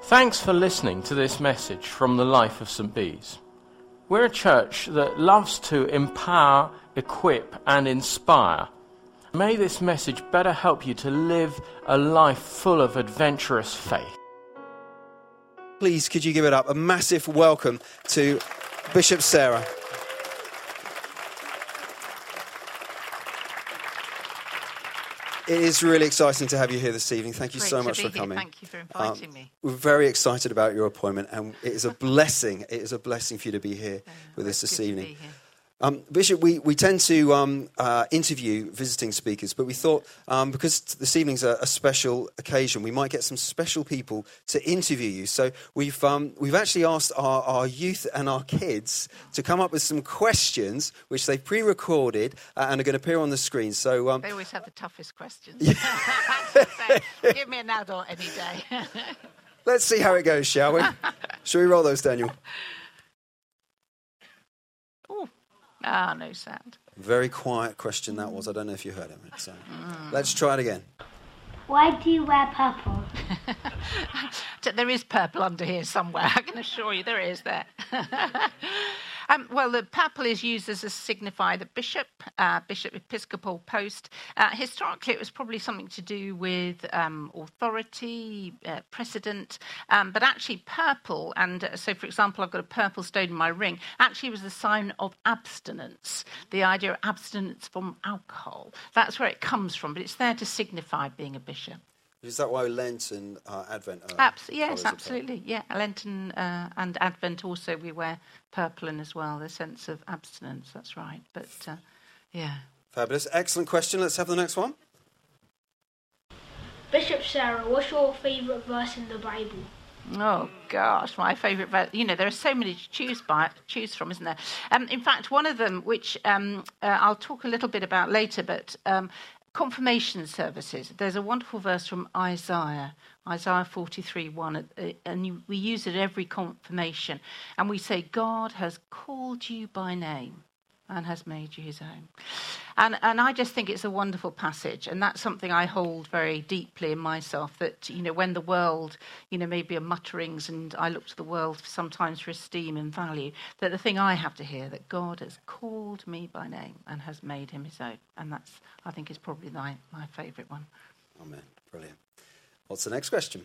Thanks for listening to this message from the life of St. Bees. We're a church that loves to empower, equip and inspire. May this message better help you to live a life full of adventurous faith. Please, could you give it up? A massive welcome to Bishop Sarah. It is really exciting to have you here this evening. Thank you so much for coming. Thank you for inviting me. We're very excited about your appointment, and it is a blessing. It is a blessing for you to be here with us this evening. Bishop, we tend to interview visiting speakers, but we thought because this evening's a special occasion, we might get some special people to interview you. So we've actually asked our youth and our kids to come up with some questions, which they've pre-recorded and are going to appear on the screen. So they always have the toughest questions. Give me an adult any day. Let's see how it goes, shall we? Shall we roll those, Daniel? No sound. Very quiet question that was. I don't know if you heard it. So let's try it again. Why do you wear purple? There is purple under here somewhere. I can assure you there is there. Well, the purple is used as a signify the bishop episcopal post. Historically, it was probably something to do with authority, precedent, but actually purple, and so, for example, I've got a purple stone in my ring, actually was a sign of abstinence, the idea of abstinence from alcohol. That's where it comes from, but it's there to signify being a bishop. Is that why Lent and Advent are yes, absolutely. Yeah, Lent and Advent also we wear purple in as well, the sense of abstinence, that's right. But, yeah. Fabulous. Excellent question. Let's have the next one. Bishop Sarah, what's your favourite verse in the Bible? Oh, gosh, my favourite verse. You know, there are so many to choose from, isn't there? In fact, one of them, which I'll talk a little bit about later, but... confirmation services. There's a wonderful verse from Isaiah 43:1, and we use it at every confirmation. And we say, God has called you by name and has made you his own. And I just think it's a wonderful passage. And that's something I hold very deeply in myself, that, you know, when the world, you know, maybe are mutterings and I look to the world sometimes for esteem and value, that the thing I have to hear, that God has called me by name and has made him his own. And that's, I think, is probably my favourite one. Amen. Brilliant. What's the next question?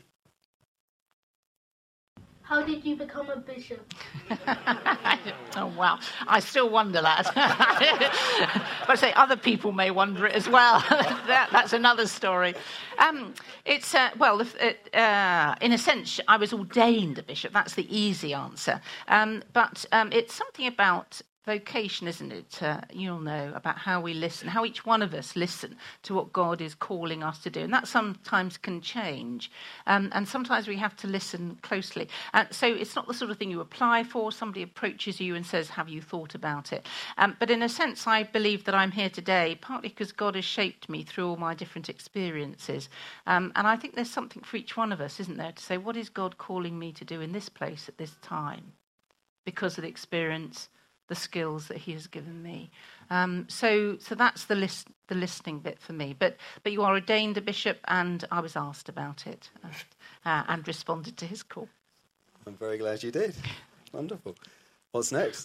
How did you become a bishop? Oh, wow. I still wonder that. But I say other people may wonder it as well. That's another story. In a sense, I was ordained a bishop. That's the easy answer. But it's something about vocation, isn't it? You'll know about how we listen, how each one of us listen to what God is calling us to do. And that sometimes can change. And sometimes we have to listen closely. So it's not the sort of thing you apply for. Somebody approaches you and says, have you thought about it? But in a sense, I believe that I'm here today, partly because God has shaped me through all my different experiences. And I think there's something for each one of us, isn't there, to say, what is God calling me to do in this place at this time? Because of the experience, the skills that he has given me. So that's the listening bit for me. But you are ordained a bishop, and I was asked about it and responded to his call. I'm very glad you did. Wonderful. What's next?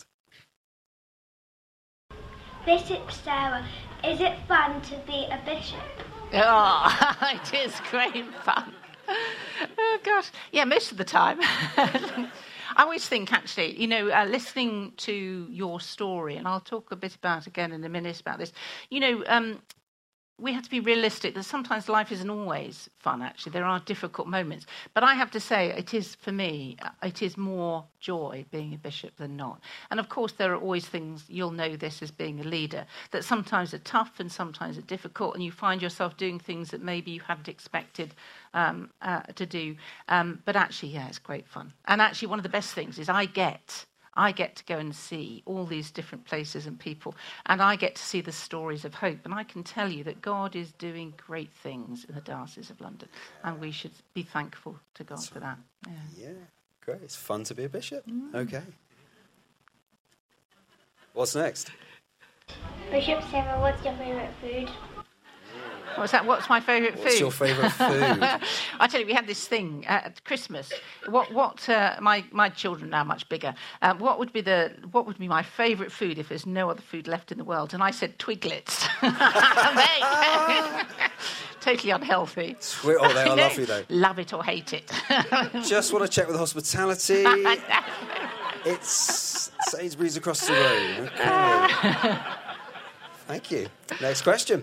Bishop Sarah, is it fun to be a bishop? Oh, it is great fun. Oh, gosh. Yeah, most of the time. I always think, actually, you know, listening to your story, and I'll talk a bit about, again, in a minute about this, you know, we have to be realistic that sometimes life isn't always fun, actually. There are difficult moments. But I have to say, it is, for me, it is more joy being a bishop than not. And, of course, there are always things, you'll know this as being a leader, that sometimes are tough and sometimes are difficult, and you find yourself doing things that maybe you hadn't expected to do. But actually, yeah, it's great fun. And actually, one of the best things is I get to go and see all these different places and people, and I get to see the stories of hope. And I can tell you that God is doing great things in the Diocese of London, and we should be thankful to God for that. Yeah, great. It's fun to be a bishop. Okay. What's next? Bishop Sarah, what's your favourite food? What's that? What's my favourite food? What's your favourite food? I tell you, we had this thing at Christmas. My children are now much bigger. What would be my favourite food if there's no other food left in the world? And I said Twiglets. Totally unhealthy. Sweet. Oh, they are lovely though. Love it or hate it. Just want to check with hospitality. It's Sainsbury's across the road. Okay. Thank you. Next question.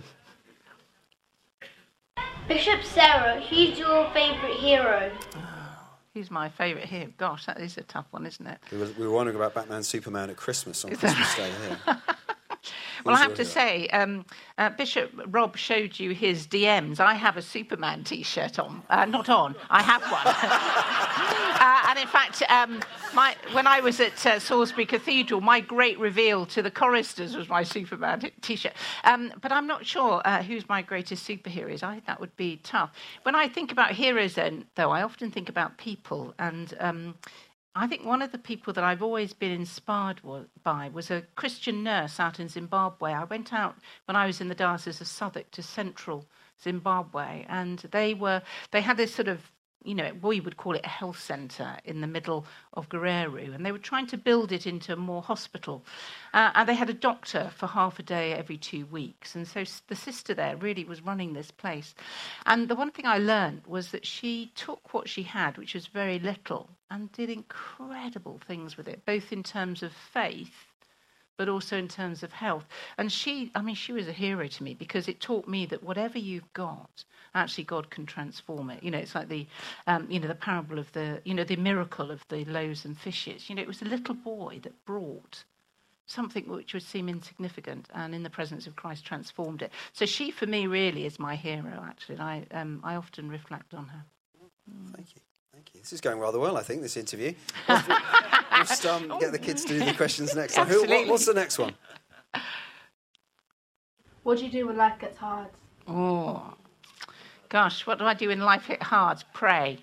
Bishop Sarah, who's your favourite hero? Who's my favourite hero? Gosh, that is a tough one, isn't it? We were wondering about Batman Superman at Christmas on Christmas Day here. Well, I have to say, Bishop Rob showed you his DMs. I have a Superman T-shirt on. Not on. I have one. And in fact, when I was at Salisbury Cathedral, my great reveal to the choristers was my Superman T-shirt. But I'm not sure who's my greatest superhero is. I think that would be tough. When I think about heroes, though, I often think about people. And I think one of the people that I've always been inspired by was a Christian nurse out in Zimbabwe. I went out when I was in the Diocese of Southwark to central Zimbabwe, and they had this sort of, we would call it a health centre in the middle of Guerrero, and they were trying to build it into a more hospital. And they had a doctor for half a day every 2 weeks. And so the sister there really was running this place. And the one thing I learned was that she took what she had, which was very little, and did incredible things with it, both in terms of faith, but also in terms of health. And she was a hero to me because it taught me that whatever you've got, actually God can transform it. It's like the parable of the miracle of the loaves and fishes. It was a little boy that brought something which would seem insignificant, and in the presence of Christ transformed it. So she, for me, really is my hero, actually. And I often reflect on her. Thank you. This is going rather well, I think, this interview. Just get the kids to do the questions next time. What's the next one? What do you do when life gets hard? Oh, gosh, what do I do when life gets hard? Pray.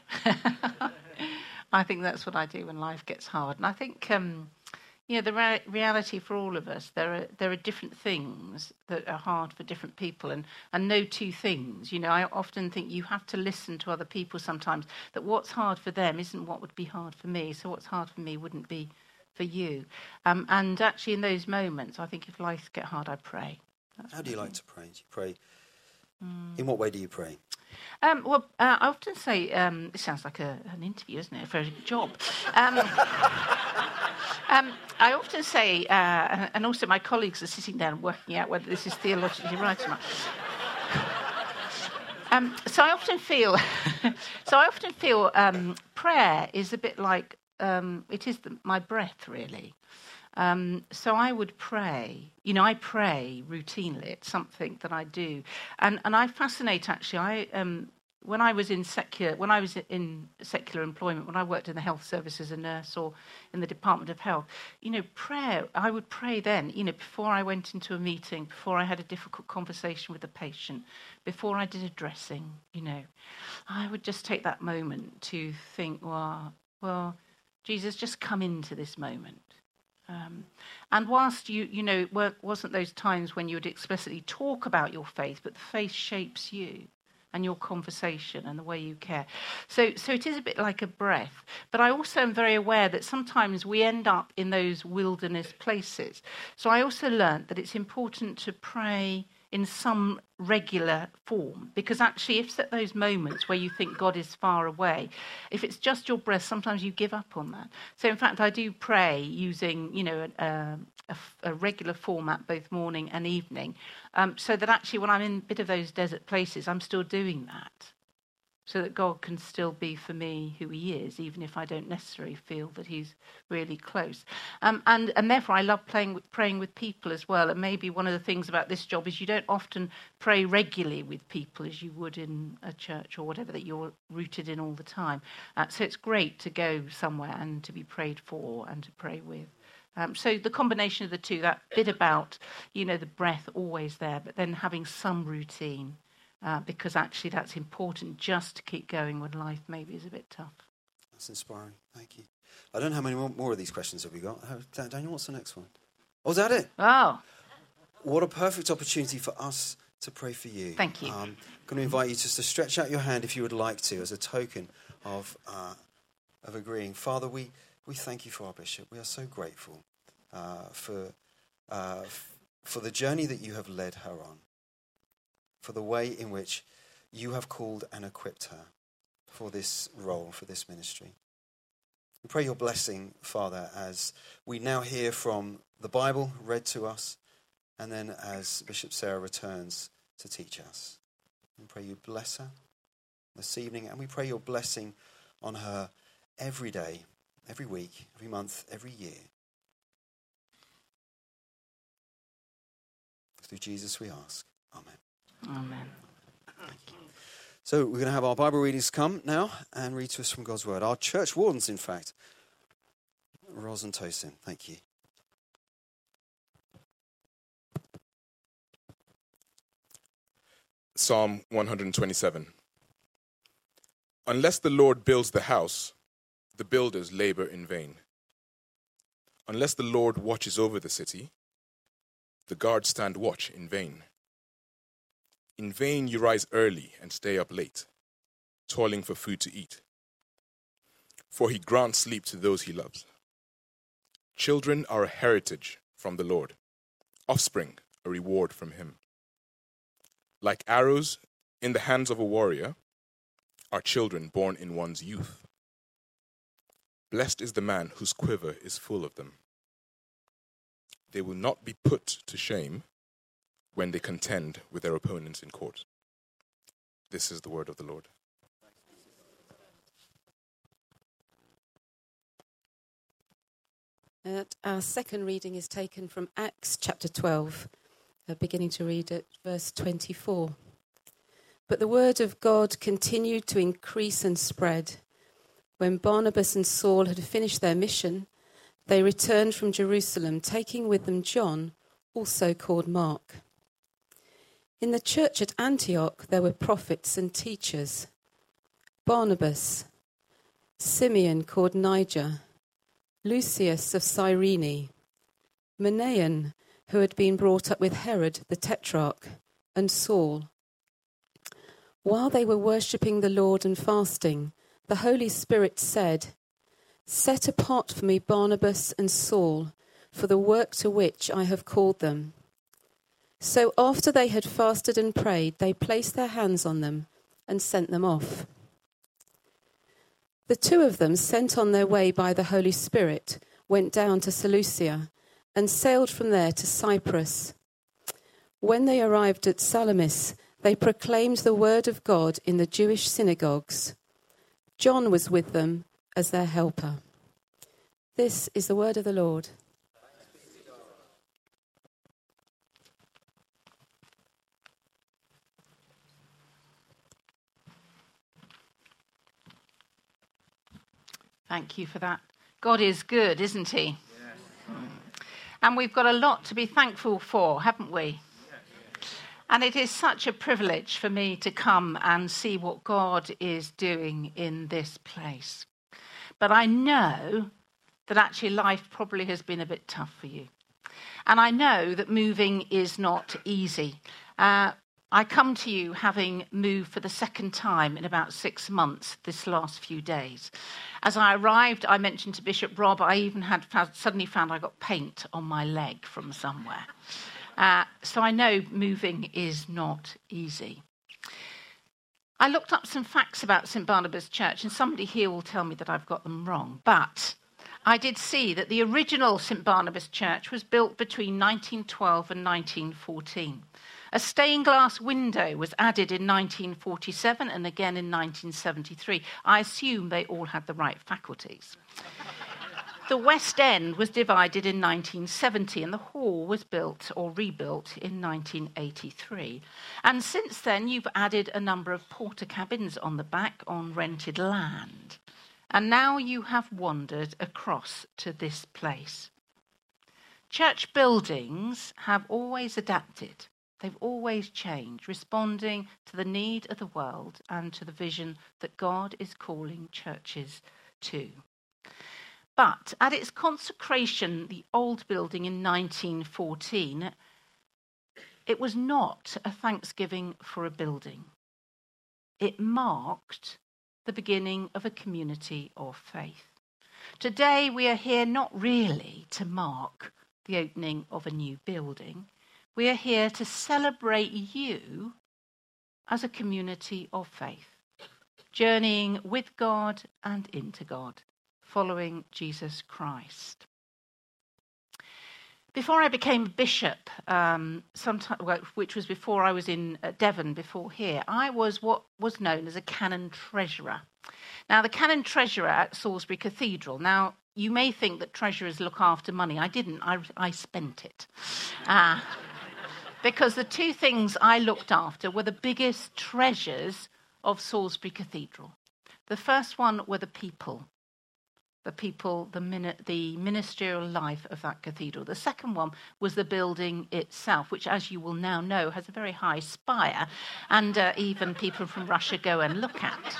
I think that's what I do when life gets hard. And I think, the reality for all of us, there are different things that are hard for different people, and no two things. I often think you have to listen to other people sometimes, that what's hard for them isn't what would be hard for me, so what's hard for me wouldn't be for you. And actually in those moments, I think if life gets hard, I pray. How do you like to pray? Do you pray? In what way do you pray? I often say, this sounds like an interview, isn't it, for a job. I often say, and also my colleagues are sitting down and working out whether this is theologically right or not. So I often feel prayer is a bit like it is my breath, really. So I would pray. I pray routinely. It's something that I do, and I fascinate actually. When I was in secular employment, when I worked in the health service as a nurse or in the Department of Health, prayer, I would pray then, before I went into a meeting, before I had a difficult conversation with a patient, before I did a dressing, I would just take that moment to think, well, Jesus, just come into this moment. And whilst wasn't those times when you would explicitly talk about your faith, but the faith shapes you and your conversation and the way you care. So it is a bit like a breath. But I also am very aware that sometimes we end up in those wilderness places. So I also learnt that it's important to pray in some regular form, because actually if at those moments where you think God is far away, if it's just your breath, sometimes you give up on that. So in fact I do pray using a regular format both morning and evening, so that actually when I'm in a bit of those desert places I'm still doing that, so that God can still be for me who he is, even if I don't necessarily feel that he's really close. And therefore I love praying with people as well. And maybe one of the things about this job is you don't often pray regularly with people as you would in a church or whatever that you're rooted in all the time. So it's great to go somewhere and to be prayed for and to pray with. So the combination of the two, that bit about, the breath always there, but then having some routine. Because actually that's important just to keep going when life maybe is a bit tough. That's inspiring. Thank you. I don't know how many more of these questions have we got. Daniel, what's the next one? Oh, is that it? Oh. What a perfect opportunity for us to pray for you. Thank you. I'm going to invite you just to stretch out your hand if you would like to, as a token of agreeing. Father, we thank you for our bishop. We are so grateful for the journey that you have led her on, for the way in which you have called and equipped her for this role, for this ministry. We pray your blessing, Father, as we now hear from the Bible read to us, and then as Bishop Sarah returns to teach us. We pray you bless her this evening, and we pray your blessing on her every day, every week, every month, every year. Through Jesus we ask. Amen. Amen. So we're going to have our Bible readings come now and read to us from God's Word. Our church wardens, in fact. Ros and Tosin, thank you. Psalm 127. Unless the Lord builds the house, the builders labor in vain. Unless the Lord watches over the city, the guards stand watch in vain. In vain you rise early and stay up late, toiling for food to eat. For he grants sleep to those he loves. Children are a heritage from the Lord, offspring a reward from him. Like arrows in the hands of a warrior are children born in one's youth. Blessed is the man whose quiver is full of them. They will not be put to shame when they contend with their opponents in court. This is the word of the Lord. Our second reading is taken from Acts chapter 12, beginning to read at verse 24. But the word of God continued to increase and spread. When Barnabas and Saul had finished their mission, they returned from Jerusalem, taking with them John, also called Mark. In the church at Antioch there were prophets and teachers: Barnabas, Simeon called Niger, Lucius of Cyrene, Manaen, who had been brought up with Herod the Tetrarch, and Saul. While they were worshipping the Lord and fasting, the Holy Spirit said, "Set apart for me Barnabas and Saul for the work to which I have called them." So after they had fasted and prayed, they placed their hands on them and sent them off. The two of them, sent on their way by the Holy Spirit, went down to Seleucia and sailed from there to Cyprus. When they arrived at Salamis, they proclaimed the word of God in the Jewish synagogues. John was with them as their helper. This is the word of the Lord. Thank you for that. God is good, isn't he? Yes. And we've got a lot to be thankful for, haven't we? Yes. And it is such a privilege for me to come and see what God is doing in this place. But I know that actually life probably has been a bit tough for you. And I know that moving is not easy. I come to you having moved for the second time in about 6 months this last few days. As I arrived, I mentioned to Bishop Rob, I even had suddenly found I got paint on my leg from somewhere. So I know moving is not easy. I looked up some facts about St. Barnabas Church, and somebody here will tell me that I've got them wrong. But I did see that the original St. Barnabas Church was built between 1912 and 1914. A stained glass window was added in 1947 and again in 1973. I assume they all had the right faculties. The West End was divided in 1970 and the hall was built or rebuilt in 1983. And since then, you've added a number of porter cabins on the back on rented land. And now you have wandered across to this place. Church buildings have always adapted. They've always changed, responding to the need of the world and to the vision that God is calling churches to. But at its consecration, the old building in 1914, it was not a thanksgiving for a building. It marked the beginning of a community of faith. Today we are here not really to mark the opening of a new building. We are here to celebrate you as a community of faith, journeying with God and into God, following Jesus Christ. Before I became a bishop, which was before I was in Devon, before here, I was what was known as a canon treasurer. Now, the canon treasurer at Salisbury Cathedral. Now, you may think that treasurers look after money. I didn't. I spent it. Because the two things I looked after were the biggest treasures of Salisbury Cathedral. The first one were the people, the ministerial life of that cathedral. The second one was the building itself, which, as you will now know, has a very high spire, and even people from Russia go and look at.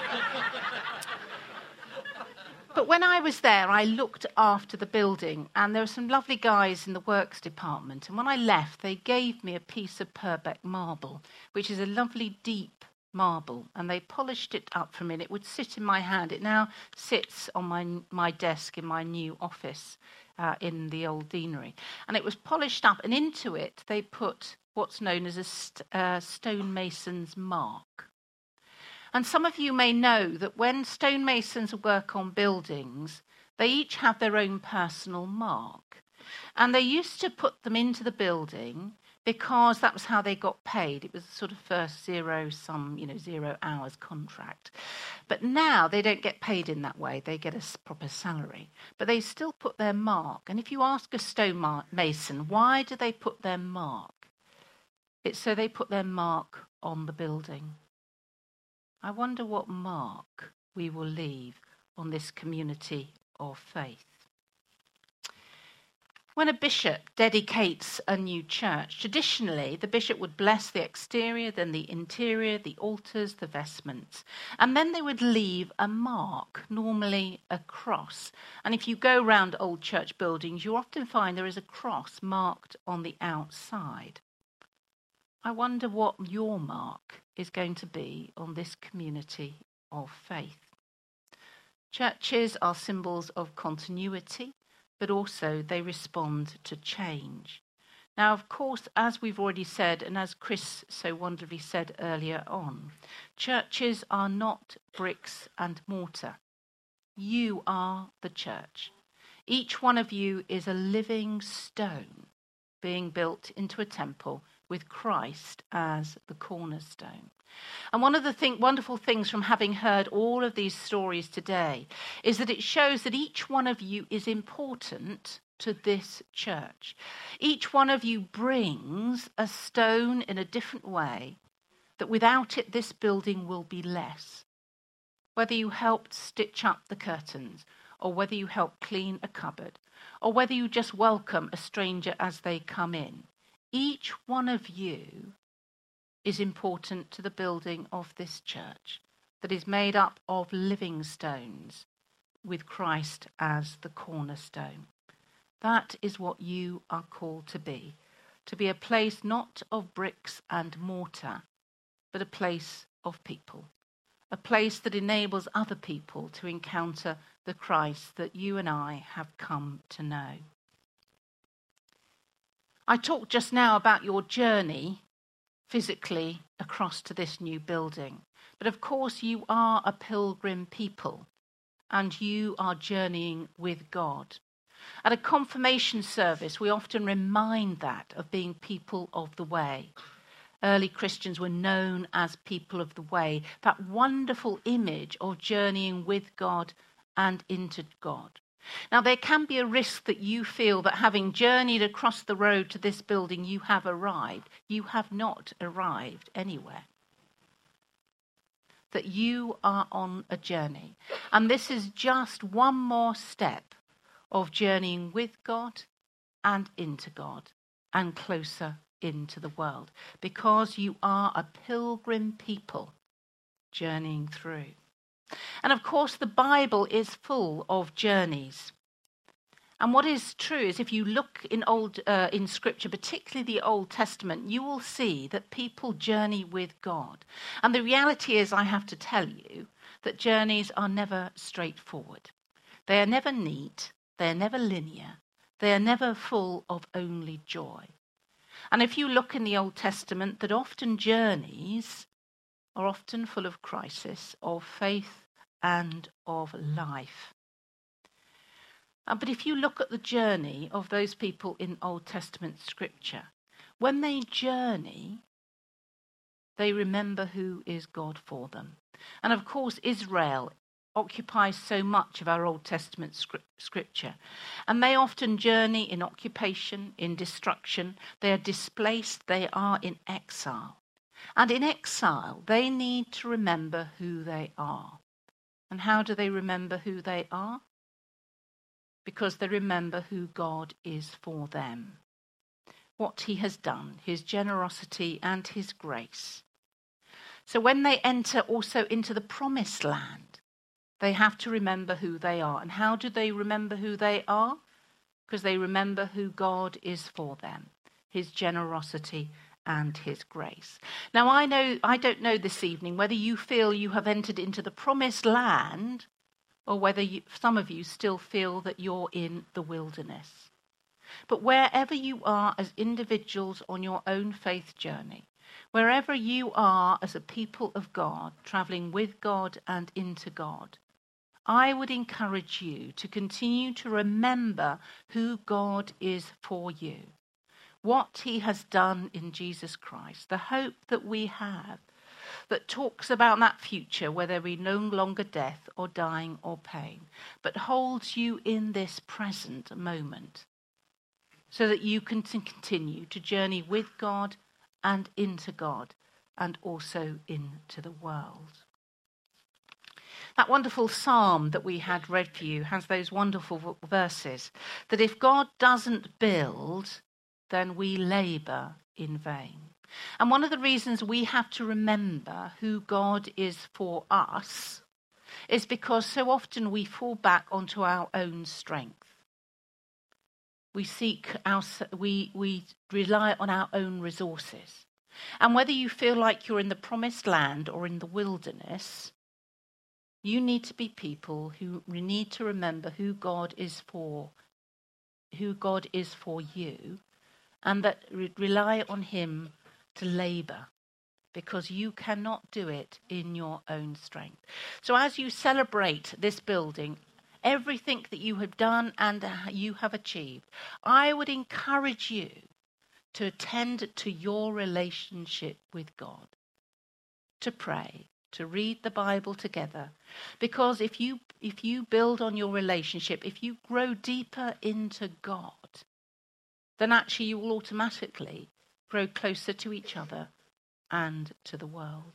But when I was there, I looked after the building, and there were some lovely guys in the works department. And when I left, they gave me a piece of Purbeck marble, which is a lovely deep marble, and they polished it up for me, and it would sit in my hand. It now sits on my desk in my new office in the old deanery. And it was polished up, and into it they put what's known as a stonemason's mark. And some of you may know that when stonemasons work on buildings, they each have their own personal mark. And they used to put them into the building because that was how they got paid. It was sort of first 0 hours contract. But now they don't get paid in that way. They get a proper salary. But they still put their mark. And if you ask a stonemason, why do they put their mark? It's so they put their mark on the building. I wonder what mark we will leave on this community of faith. When a bishop dedicates a new church, traditionally the bishop would bless the exterior, then the interior, the altars, the vestments, and then they would leave a mark, normally a cross. And if you go around old church buildings, you often find there is a cross marked on the outside. I wonder what your mark is going to be on this community of faith. Churches are symbols of continuity, but also they respond to change. Now, of course, as we've already said, and as Chris so wonderfully said earlier on, churches are not bricks and mortar. You are the church. Each one of you is a living stone being built into a temple with Christ as the cornerstone. And one of the wonderful things from having heard all of these stories today is that it shows that each one of you is important to this church. Each one of you brings a stone in a different way, that without it this building will be less. Whether you helped stitch up the curtains, or whether you helped clean a cupboard, or whether you just welcome a stranger as they come in, each one of you is important to the building of this church that is made up of living stones with Christ as the cornerstone. That is what you are called to be a place not of bricks and mortar, but a place of people, a place that enables other people to encounter the Christ that you and I have come to know. I talked just now about your journey physically across to this new building. But of course you are a pilgrim people and you are journeying with God. At a confirmation service, we often remind that of being people of the way. Early Christians were known as people of the way, that wonderful image of journeying with God and into God. Now, there can be a risk that you feel that having journeyed across the road to this building, you have arrived. You have not arrived anywhere. That you are on a journey. And this is just one more step of journeying with God and into God and closer into the world. Because you are a pilgrim people journeying through. And of course, the Bible is full of journeys. And what is true is if you look in Scripture, particularly the Old Testament, you will see that people journey with God. And the reality is, I have to tell you, that journeys are never straightforward. They are never neat. They are never linear. They are never full of only joy. And if you look in the Old Testament, that often journeys are often full of crisis, of faith and of life. But if you look at the journey of those people in Old Testament Scripture, when they journey, they remember who is God for them. And of course, Israel occupies so much of our Old Testament Scripture. And they often journey in occupation, in destruction. They are displaced. They are in exile. And in exile, they need to remember who they are. And how do they remember who they are? Because they remember who God is for them, what he has done, his generosity and his grace. So when they enter also into the promised land, they have to remember who they are. And how do they remember who they are? Because they remember who God is for them, his generosity and his grace. Now, I don't know this evening whether you feel you have entered into the promised land or whether some of you still feel that you're in the wilderness. But wherever you are as individuals on your own faith journey, wherever you are as a people of God, travelling with God and into God, I would encourage you to continue to remember who God is for you, what he has done in Jesus Christ, the hope that we have, that talks about that future where there be no longer death or dying or pain, but holds you in this present moment so that you can continue to journey with God and into God and also into the world. That wonderful psalm that we had read for you has those wonderful verses that if God doesn't build, then we labour in vain. And one of the reasons we have to remember who God is for us is because so often we fall back onto our own strength. We rely on our own resources. And whether you feel like you're in the promised land or in the wilderness, you need to be people who need to remember who God is for you, and that rely on him to labour, because you cannot do it in your own strength. So as you celebrate this building, everything that you have done and you have achieved, I would encourage you to attend to your relationship with God, to pray, to read the Bible together. Because if you build on your relationship, if you grow deeper into God, then actually you will automatically grow closer to each other and to the world.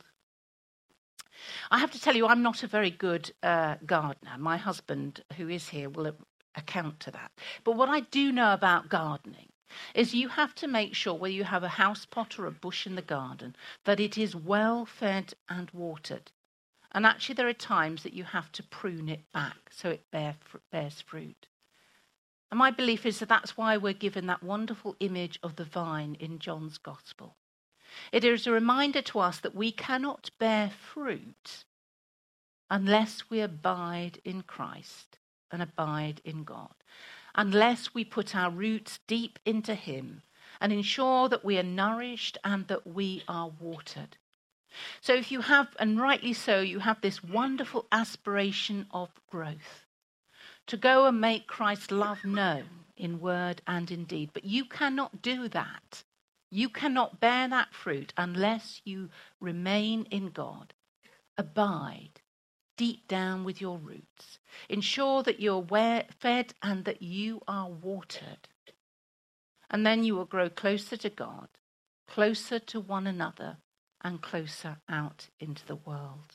I have to tell you, I'm not a very good gardener. My husband, who is here, will account to that. But what I do know about gardening is you have to make sure, whether you have a house pot or a bush in the garden, that it is well fed and watered. And actually there are times that you have to prune it back so it bears fruit. And my belief is that that's why we're given that wonderful image of the vine in John's Gospel. It is a reminder to us that we cannot bear fruit unless we abide in Christ and abide in God, unless we put our roots deep into him and ensure that we are nourished and that we are watered. So if you have, and rightly so, you have this wonderful aspiration of growth, to go and make Christ's love known in word and in deed. But you cannot do that. You cannot bear that fruit unless you remain in God. Abide deep down with your roots. Ensure that you're fed and that you are watered. And then you will grow closer to God, closer to one another, and closer out into the world.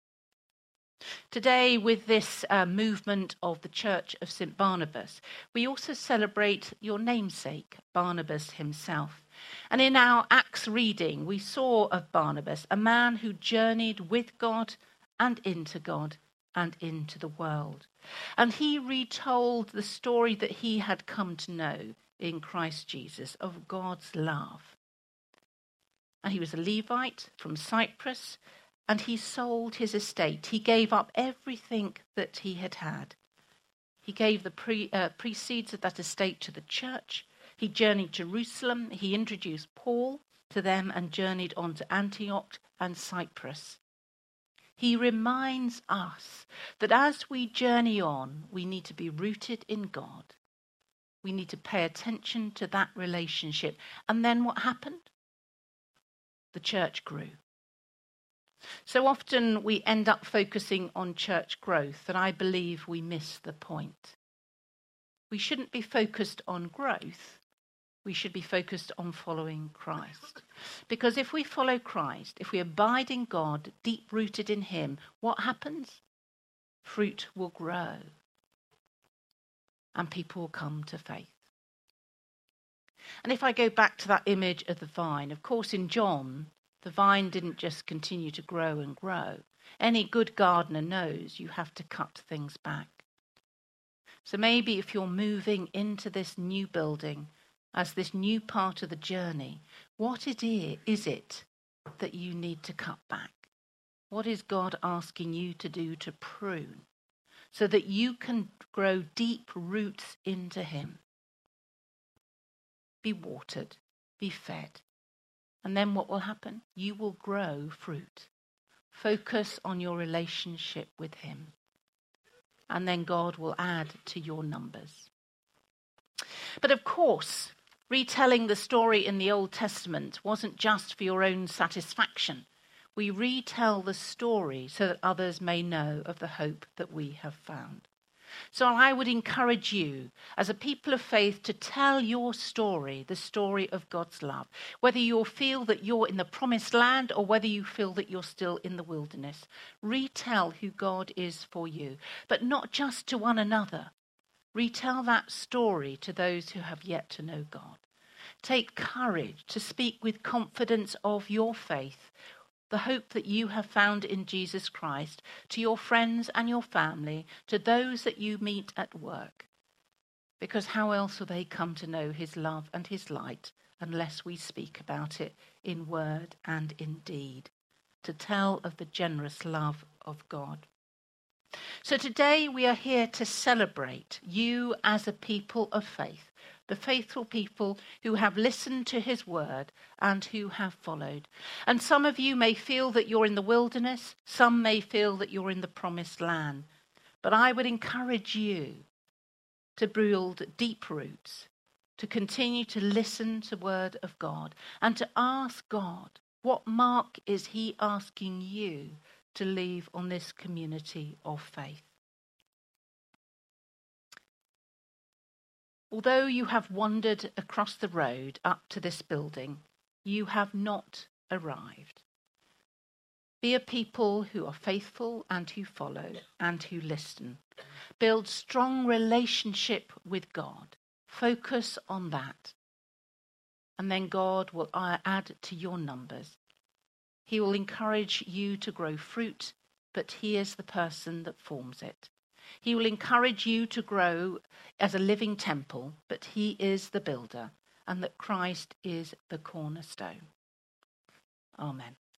Today, with this movement of the Church of St. Barnabas, we also celebrate your namesake, Barnabas himself. And in our Acts reading, we saw of Barnabas, a man who journeyed with God and into God and into the world. And he retold the story that he had come to know in Christ Jesus of God's love. And he was a Levite from Cyprus, and he sold his estate. He gave up everything that he had had. He gave the proceeds of that estate to the church. He journeyed to Jerusalem. He introduced Paul to them and journeyed on to Antioch and Cyprus. He reminds us that as we journey on, we need to be rooted in God. We need to pay attention to that relationship. And then what happened? The church grew. So often we end up focusing on church growth, and I believe we miss the point. We shouldn't be focused on growth. We should be focused on following Christ. Because if we follow Christ, if we abide in God, deep-rooted in him, what happens? Fruit will grow. And people will come to faith. And if I go back to that image of the vine, of course in John, the vine didn't just continue to grow and grow. Any good gardener knows you have to cut things back. So maybe if you're moving into this new building, as this new part of the journey, what is it that you need to cut back? What is God asking you to do to prune so that you can grow deep roots into him? Be watered, be fed. And then what will happen? You will grow fruit. Focus on your relationship with him. And then God will add to your numbers. But of course, retelling the story in the Old Testament wasn't just for your own satisfaction. We retell the story so that others may know of the hope that we have found. So I would encourage you, as a people of faith, to tell your story, the story of God's love. Whether you feel that you're in the promised land or whether you feel that you're still in the wilderness. Retell who God is for you, but not just to one another. Retell that story to those who have yet to know God. Take courage to speak with confidence of your faith, the hope that you have found in Jesus Christ, to your friends and your family, to those that you meet at work. Because how else will they come to know his love and his light unless we speak about it in word and in deed, to tell of the generous love of God. So today we are here to celebrate you as a people of faith, the faithful people who have listened to his word and who have followed. And some of you may feel that you're in the wilderness, some may feel that you're in the promised land. But I would encourage you to build deep roots, to continue to listen to the word of God, and to ask God, what mark is he asking you to leave on this community of faith? Although you have wandered across the road up to this building, you have not arrived. Be a people who are faithful and who follow and who listen. Build strong relationship with God. Focus on that. And then God will add to your numbers. He will encourage you to grow fruit, but he is the person that forms it. He will encourage you to grow as a living temple, but he is the builder, and that Christ is the cornerstone. Amen.